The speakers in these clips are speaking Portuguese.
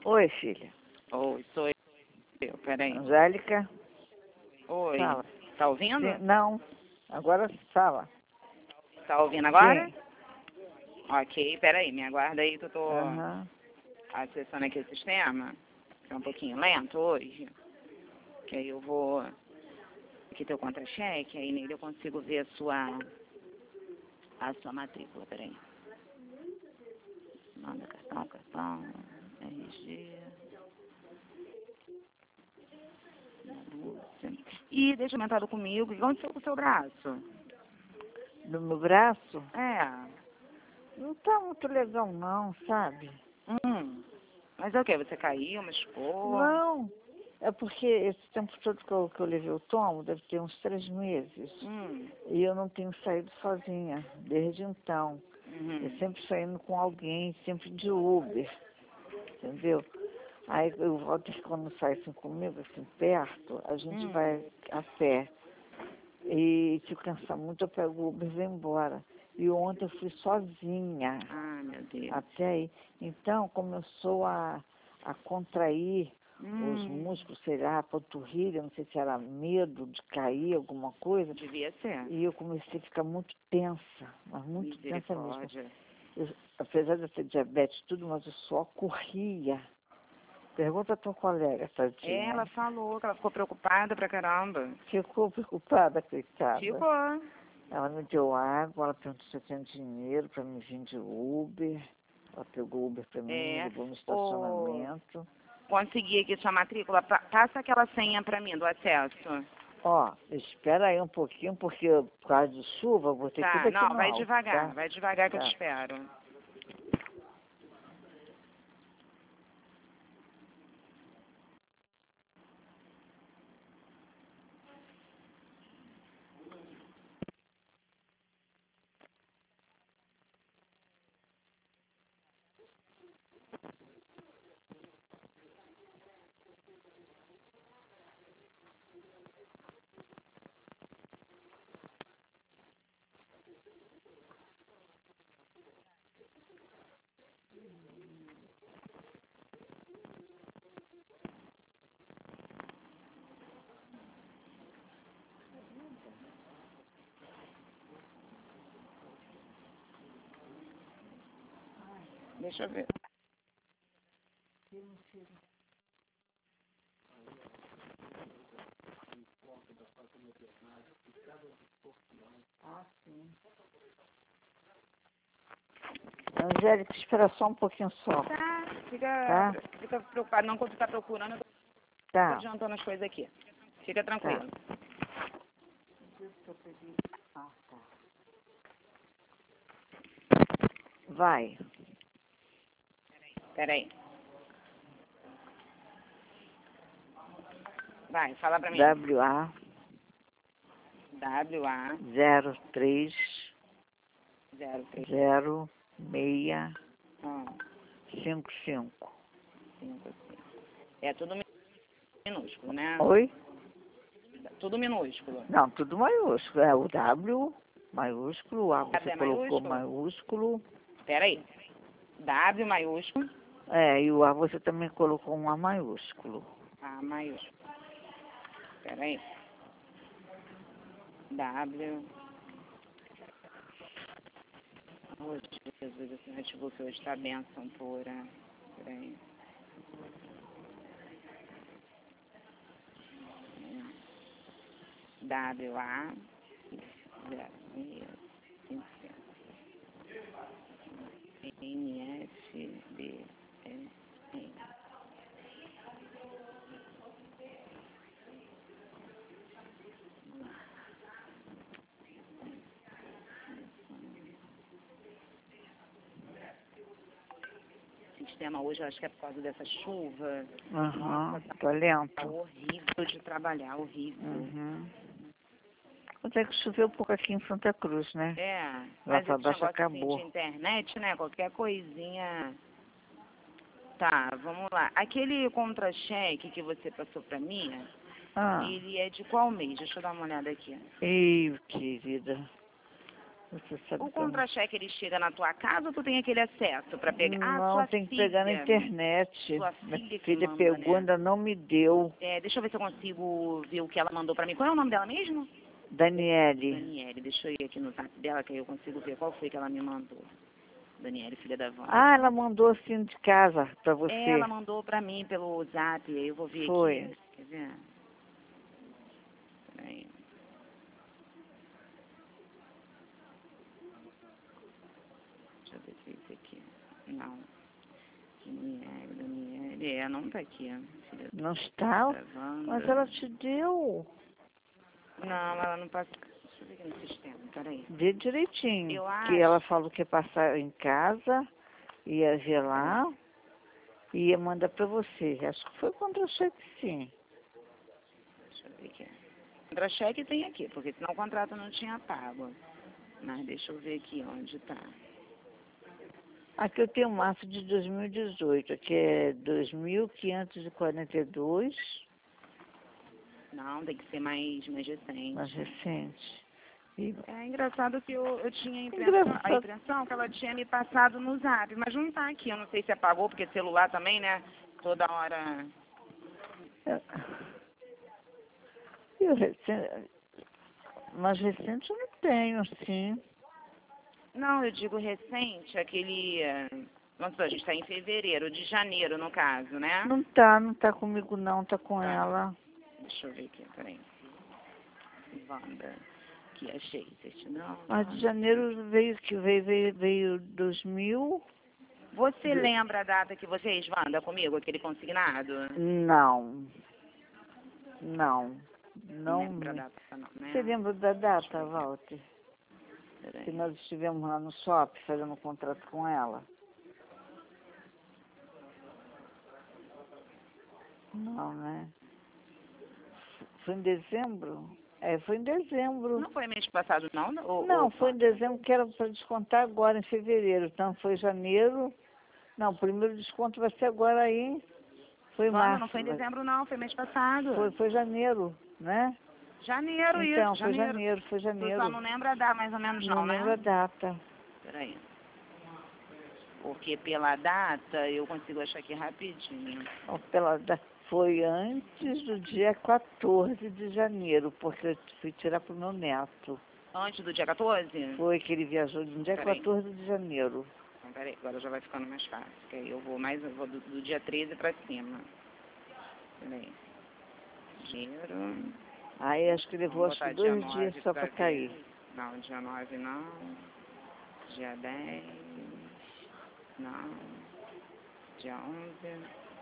Oi, filha. Oi, sou eu, peraí. Angélica? Oi, Fala. tá ouvindo? Sim, não. Agora fala. Tá ouvindo agora? Sim. Ok, peraí, me aguarda aí que eu tô Aham. acessando aqui o sistema, que é um pouquinho lento hoje, que aí eu vou aqui teu contra-cheque, aí nele eu consigo ver a sua matrícula, peraí. Manda cartão, RG, Lúcia. Ih, deixa comentado comigo, o que aconteceu com o seu braço? No meu braço? É, Não tá muito legal não, sabe? mas é o que? Você caiu, machucou? Não. É porque esse tempo todo que eu levei o tomo, deve ter uns 3 meses. E eu não tenho saído sozinha, desde então. Eu Uhum. sempre saindo com alguém, sempre de Uber, entendeu? Aí o Walter, quando sai assim comigo, assim, perto, a gente vai a pé. E se eu cansar muito, eu pego o Uber e vou embora. E ontem eu fui sozinha Ai, meu Deus. até aí. Então começou a contrair os músculos, sei lá, a panturrilha, não sei se era medo de cair, alguma coisa. Devia ser. E eu comecei a ficar muito tensa, mas muito tensa mesmo. Misericórdia. Apesar de eu ter diabetes e tudo, mas eu só corria. Pergunta a tua colega, tadinha. Ela falou que ela ficou preocupada pra caramba. Ficou preocupada, coitada. Ficou. Ela me deu água, ela perguntou se eu tinha dinheiro para me vir de Uber. Ela pegou o Uber para mim, me levou no estacionamento. Consegui aqui sua matrícula. Passa aquela senha pra mim do acesso. Ó, espera aí um pouquinho, porque por causa de chuva eu vou ter que ir Tá, daqui não, no vai alto, devagar. tá? Vai devagar que eu Tá. te espero. Deixa eu ver. Ah, sim. Angélica, espera só um pouquinho só. Tá, Tá? fica preocupado não quando tu tá procurando, eu tô Tá, adiantando as coisas aqui. Fica tranquilo. Ah, tá. Vai. Peraí. Vai, fala pra mim. WA WA 03 03 0655. 55. É tudo minúsculo, né? Oi? Tudo minúsculo. Não, tudo maiúsculo. É o W maiúsculo, o A você é colocou maiúsculo? maiúsculo. Peraí. W maiúsculo. É, e o A você também colocou um A maiúsculo. A maiúsculo. Peraí. W. Oh, Jesus, esse notebook hoje tá bênção pura. Peraí. WA 0655. NFB. O sistema hoje, eu acho que é por causa dessa chuva. Aham, Nossa, tá lento. tá horrível de trabalhar, horrível. Uhum. Até que choveu um pouco aqui em Santa Cruz, né? É, Lá mas pra esse baixo negócio assim acabou. de internet, né? Qualquer coisinha. Tá, vamos lá. Aquele contra-cheque que você passou pra mim, Ah, ele é de qual mês? Deixa eu dar uma olhada aqui. ei, querida. Você sabe O que eu contra-cheque, ele chega na tua casa ou tu tem aquele acesso para pegar? não, Sua tem que filha. pegar na internet. Sua Minha filha que filha manda, pegou, né? ainda não me deu. Deixa eu ver se eu consigo ver o que ela mandou para mim. Qual é o nome dela mesmo? Daniele. Daniele. Deixa eu ir aqui no zap dela, que aí eu consigo ver qual foi que ela me mandou. Daniele, filha da Wanda. Ah, ela mandou assim de casa pra você. Ela mandou para mim pelo zap, aí eu vou ver Foi. aqui. Quer ver? Peraí. Deixa eu ver se é esse aqui. Não. Daniele, não tá aqui. Filha Não está? da Wanda. Mas ela te deu. Não, ela não passa. Deixa eu ver aqui no sistema, peraí. Dê direitinho. Eu Que acho. ela falou que ia passar em casa, ia ver lá e ia mandar pra você. Acho que foi contra-cheque, sim. Deixa eu ver aqui. Contra-cheque tem aqui, porque senão o contrato não tinha pago. Mas deixa eu ver aqui onde tá. Aqui eu tenho março de 2018, aqui é 2.542, Não, tem que ser mais recente. mais recente. E É engraçado que eu tinha a Engraçado. impressão que ela tinha me passado no zap, mas não tá aqui. Eu não sei se apagou, porque celular também, né? Toda hora. eu mais recente eu não tenho, assim. Não, eu digo recente, aquele. Vamos supor, a gente está em fevereiro, de janeiro, no caso, né? Não tá comigo não, tá com Tá. ela. Deixa eu ver aqui, peraí. Wanda, que achei. Certidão. Mas de janeiro veio 2000. Você lembra a data que você fez, Wanda, comigo, aquele consignado? Não. Não Não. lembra a data, não, né? Você lembra da data, Walter? Peraí. Que nós estivemos lá no shopping fazendo um contrato com ela? Não, né? Foi em dezembro? É, foi em dezembro. Não foi mês passado, não? Não, foi em dezembro que era para descontar agora, em fevereiro. Então foi janeiro. Não, o primeiro desconto vai ser agora aí. Foi Wanda, março. não foi em dezembro, não. Foi mês passado. Foi janeiro, né? Janeiro, Então, isso. foi Janeiro. foi Tu janeiro. só não lembra a data, mais ou menos, não, Não lembro a né? data. Peraí. Porque pela data eu consigo achar aqui rapidinho. Ó, foi antes do dia 14 de janeiro, porque eu fui tirar para o meu neto. Antes do dia 14? Foi que ele viajou no dia Peraí. 14 de janeiro. Então, peraí, agora já vai ficando mais fácil. Que aí eu vou do dia 13 pra cima. Peraí. Janeiro. Aí acho que levou Vamos acho que botar dia 2 dias 9 só pra para cair. ver. Não, dia 9 não. Dia 10. Não. Dia 11.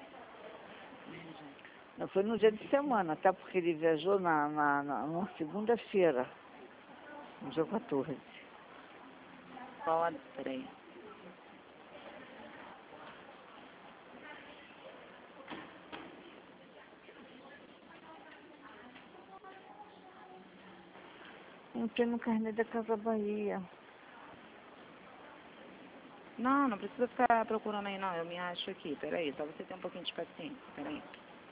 Não foi no dia de semana, tá? Porque ele viajou numa segunda-feira, no dia 14. Pode, peraí. Não tem no carnê da Casa Bahia. Não, não precisa ficar procurando aí, não. Eu me acho aqui. Peraí, só você ter um pouquinho de paciência. Peraí.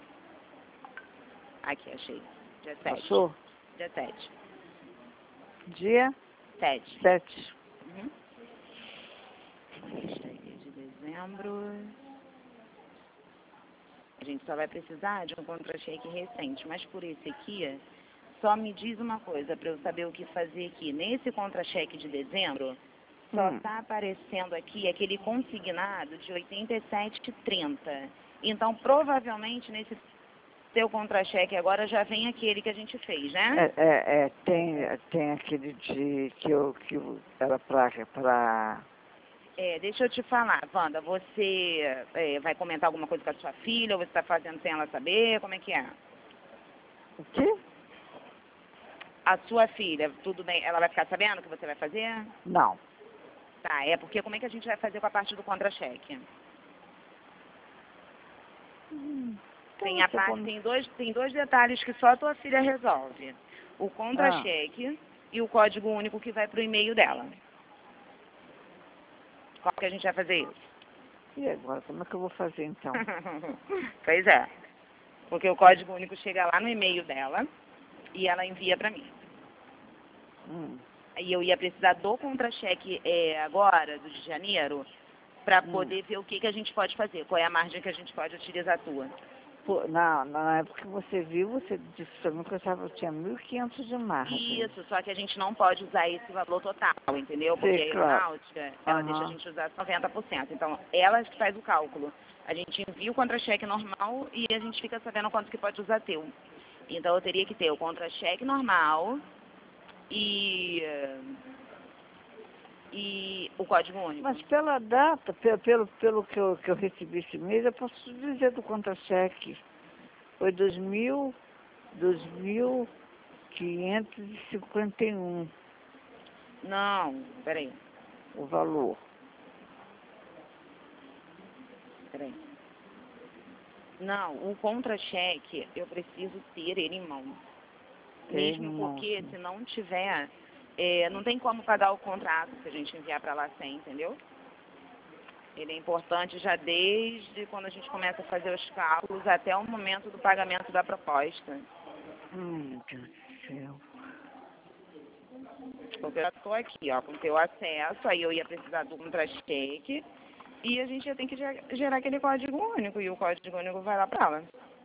Aqui, achei. Dia 7. Achou? Dia 7. Dia 7. 7. Uhum. Deixa aí, de dezembro. A gente só vai precisar de um contra-cheque recente, mas por esse aqui, só me diz uma coisa para eu saber o que fazer aqui. Nesse contra-cheque de dezembro, só está aparecendo aqui aquele consignado de 87,30. Então, provavelmente, nesse seu contra-cheque agora já vem aquele que a gente fez, né? Tem aquele que era pra... Deixa eu te falar, Wanda, você vai comentar alguma coisa com a sua filha ou você está fazendo sem ela saber? Como é que é? O quê? A sua filha, tudo bem, ela vai ficar sabendo o que você vai fazer? Não. Tá, porque como é que a gente vai fazer com a parte do contra-cheque? Tem dois detalhes que só a tua filha resolve. O contra-cheque e o código único que vai pro e-mail dela. Como que a gente vai fazer isso? E agora, como é que eu vou fazer então? Pois é. Porque o código único chega lá no e-mail dela e ela envia pra mim. E eu ia precisar do contra-cheque agora, do de janeiro, para poder ver o que a gente pode fazer, qual é a margem que a gente pode utilizar a tua. Na época que você viu, você disse pra mim que eu tinha 1.500 de margem. Isso, só que a gente não pode usar esse valor total, entendeu? Porque a aeronáutica, ela deixa a gente usar 90%. Então, ela que faz o cálculo. A gente envia o contra-cheque normal e a gente fica sabendo quanto que pode usar teu. Então, eu teria que ter o contra-cheque normal e o código único. Mas pela data, pelo que eu recebi esse mês, eu posso dizer do contra-cheque. Foi 2.551 Não, peraí. o valor. Peraí. Não, o contra-cheque, eu preciso ter ele em mão. Mesmo porque, se não tiver, não tem como pagar o contrato se a gente enviar para lá sem, entendeu? Ele é importante já desde quando a gente começa a fazer os cálculos até o momento do pagamento da proposta. Meu Deus do céu. Porque eu já estou aqui, ó, com o teu acesso, aí eu ia precisar do contra-cheque e a gente ia ter que gerar aquele código único e o código único vai lá para ela.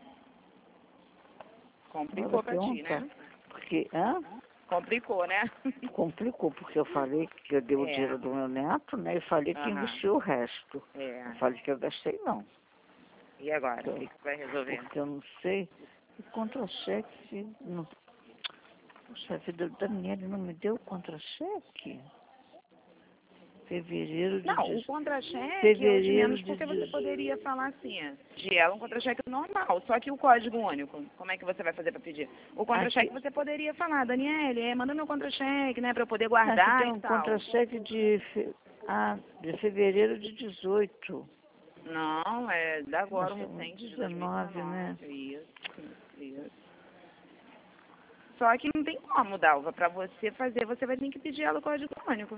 Complicou para ti, né? Porque, Complicou, né? Complicou, porque eu falei que eu dei o dinheiro do meu neto, né? E falei que investiu o resto. Eu falei que eu gastei, não. E agora? O que você vai resolver? Porque eu não sei. O contra-cheque, não... Puxa vida, o Daniel não me deu o contra-cheque? Fevereiro de... Não, o contra-cheque é o de menos porque você poderia falar assim, de ela um contra-cheque normal, só que o código único, como é que você vai fazer para pedir? O contra-cheque você poderia falar, Daniele, manda meu contra-cheque, né, para eu poder guardar tem um contra-cheque de fevereiro de 18. Não, é da agora um recente de 19, né? Isso. Só que não tem como, Dalva, para você fazer, você vai ter que pedir ela o código único.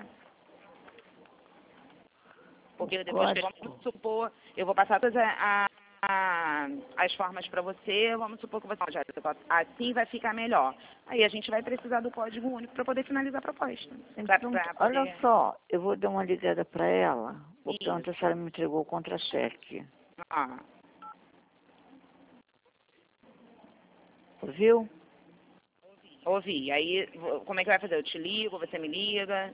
Porque depois que vamos supor, eu vou passar todas as formas para você, vamos supor que você assim vai ficar melhor. Aí a gente vai precisar do código único para poder finalizar a proposta. Então, olha só, eu vou dar uma ligada para ela, vou perguntar se ela me entregou o contra-cheque. Ouviu? Ouvi. Aí, como é que vai fazer? Eu te ligo, você me liga?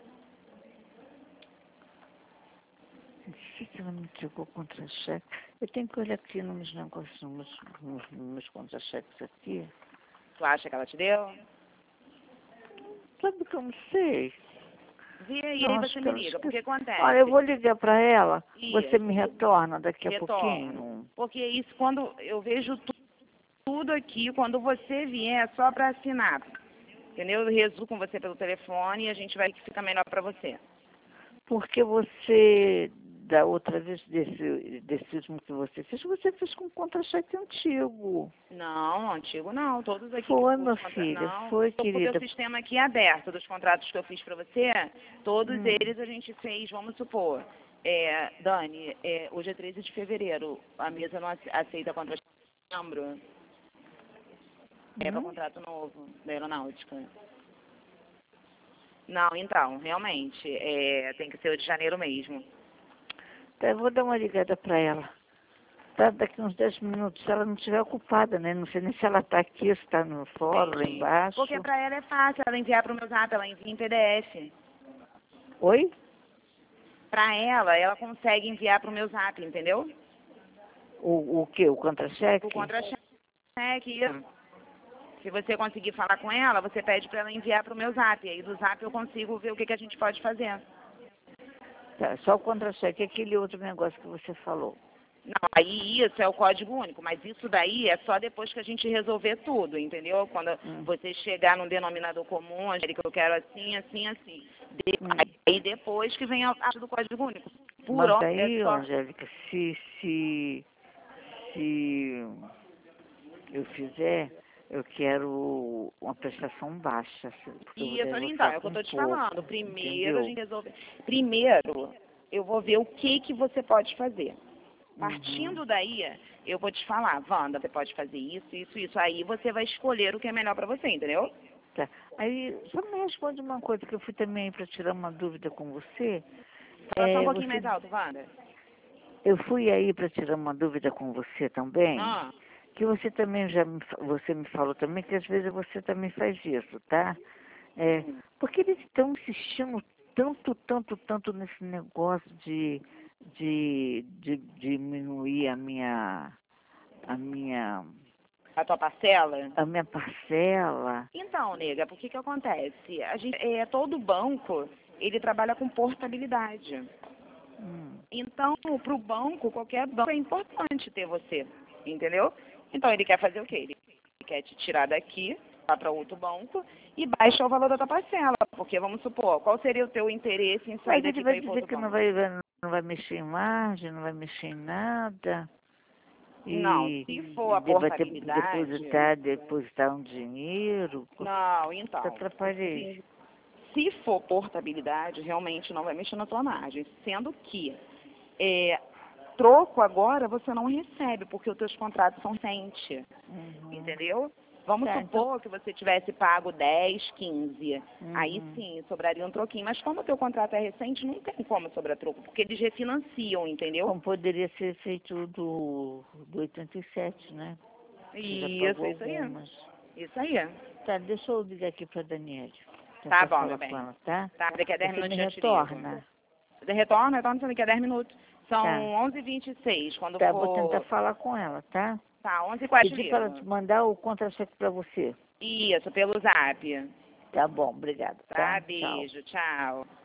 Não sei se ela me entregou o contra-cheque. Eu tenho que olhar aqui nos negócios, nos meus contra-cheques aqui. Tu acha que ela te deu? Sabe que eu não sei. Vê aí, aí você me liga, porque acontece. Olha, eu vou ligar para ela, você me retorna daqui a pouquinho. Porque isso, quando eu vejo tudo aqui, quando você vier, é só para assinar. Entendeu? Eu resumo com você pelo telefone e a gente vai que fica melhor para você. Porque você, da outra vez, desse último que você fez com um contra-cheque antigo. Não, antigo não, todos aqui. Foi, meu filho, foi, querida. O teu sistema aqui é aberto, dos contratos que eu fiz para você, todos eles a gente fez, vamos supor, Dani, hoje é 13 de fevereiro, a mesa não aceita contra-cheque de setembro. É para contrato novo da aeronáutica. Não, então, realmente, tem que ser o de janeiro mesmo. Tá, eu vou dar uma ligada para ela. Tá, daqui uns 10 minutos, se ela não estiver ocupada, né? Não sei nem se ela está aqui, se está no fórum, lá embaixo. Porque para ela é fácil, ela enviar para o meu zap, ela envia em PDF. Oi? Para ela consegue enviar para o meu zap, entendeu? O quê? O contra-cheque? O contra-cheque, isso. Se você conseguir falar com ela, você pede para ela enviar para o meu zap. Aí do zap eu consigo ver o que a gente pode fazer. Tá, só o contra-cheque, aquele outro negócio que você falou. Não, aí isso é o código único, mas isso daí é só depois que a gente resolver tudo, entendeu? Quando você chegar num denominador comum, que eu quero assim. Aí depois que vem a parte do código único. Mas aí, Angélica, se eu fizer, eu quero uma prestação baixa. Isso, então, é o que eu estou te falando. Primeiro a gente resolve. Primeiro, eu vou ver o que você pode fazer. Partindo daí, eu vou te falar, Wanda, você pode fazer isso. Aí você vai escolher o que é melhor para você, entendeu? Tá. Aí, só me responde uma coisa, que eu fui também para tirar uma dúvida com você. Fala só um pouquinho Você, mais alto, Wanda. eu fui aí para tirar uma dúvida com você também, Ah, que você também você me falou também que às vezes você também faz isso, tá? É, porque eles estão insistindo tanto nesse negócio de diminuir a minha, a tua parcela? a minha parcela. Então, nega, por que que acontece? Todo banco, ele trabalha com portabilidade. Hum. Então, para o banco, qualquer banco é importante ter você, entendeu? Então, ele quer fazer o quê? Ele quer te tirar daqui, vai para outro banco e baixa o valor da tua parcela. Porque, vamos supor, qual seria o teu interesse em sair Mas ele daqui para vai ir para dizer outro que banco? não vai mexer em margem, não vai mexer em nada. Não, E se for a vai ter que portabilidade... depositar um dinheiro. Não, Te então, atrapalhei. se for portabilidade, realmente não vai mexer na tua margem. Sendo que troco agora você não recebe, porque os teus contratos são recentes, Uhum. entendeu? Vamos Tá, então. supor que você tivesse pago 10, 15, aí Uhum. sim, sobraria um troquinho. Mas como o teu contrato é recente, não tem como sobrar troco, porque eles refinanciam, entendeu? Como poderia ser feito do 87, né? Você já pagou Isso aí. algumas. Isso aí. Tá, deixa eu ligar aqui pra Daniele. Tá Tentar bom, falar meu com bem. ela, tá? Tá, daqui a 10 Você me minutos eu te ligo. retorna. Retorna daqui a 10 minutos. São Tá. 11h26, quando Tá, vou tentar for... falar com ela, tá? Tá, 11h04 Pedir para ela te ligo. mandar o contra-cheque pra você. Isso, pelo zap. Tá bom, obrigada, Tá, tá? Tchau. beijo, tchau.